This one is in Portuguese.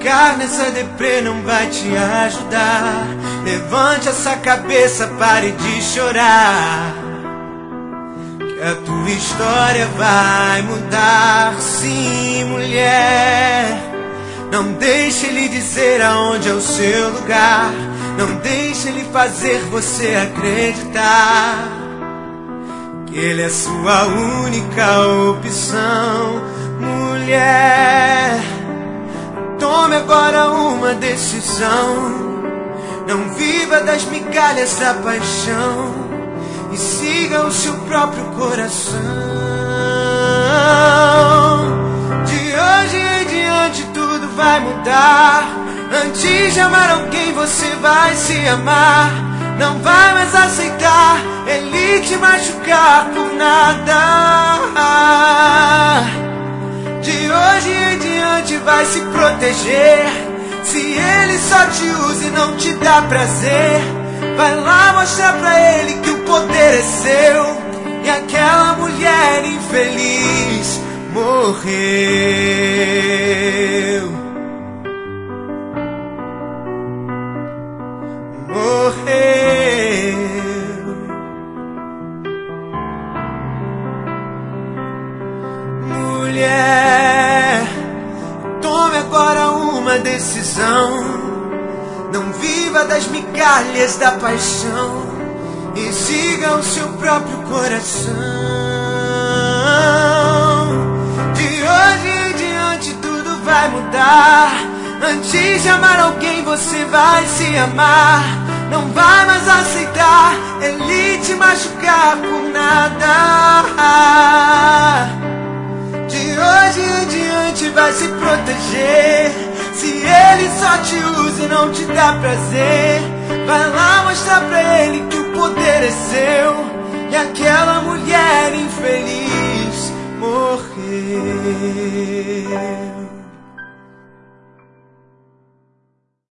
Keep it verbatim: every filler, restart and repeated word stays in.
ficar nessa deprê não vai te ajudar. Levante essa cabeça, pare de chorar, que a tua história vai mudar. Sim, mulher, não deixe ele dizer aonde é o seu lugar. Não deixe ele fazer você acreditar que ele é sua única opção. Mulher, tome agora uma decisão. Não viva das migalhas da paixão e siga o seu próprio coração. De hoje em diante tudo vai mudar. Antes de amar alguém você vai se amar. Não vai mais aceitar ele te machucar por nada. De hoje em diante vai se proteger. Se ele só te usa e não te dá prazer, vai lá mostrar pra ele que o poder é seu. E aquela mulher infeliz morreu. Morreu. Mulher, tome agora uma decisão. Não viva das migalhas da paixão e siga o seu próprio coração. De hoje em diante tudo vai mudar. Antes de amar alguém você vai se amar. Não vai mais aceitar ele te machucar por nada. De hoje em diante vai se proteger. Se ele só te usa e não te dá prazer, vai lá mostrar pra ele que o poder é seu. E aquela mulher infeliz morreu.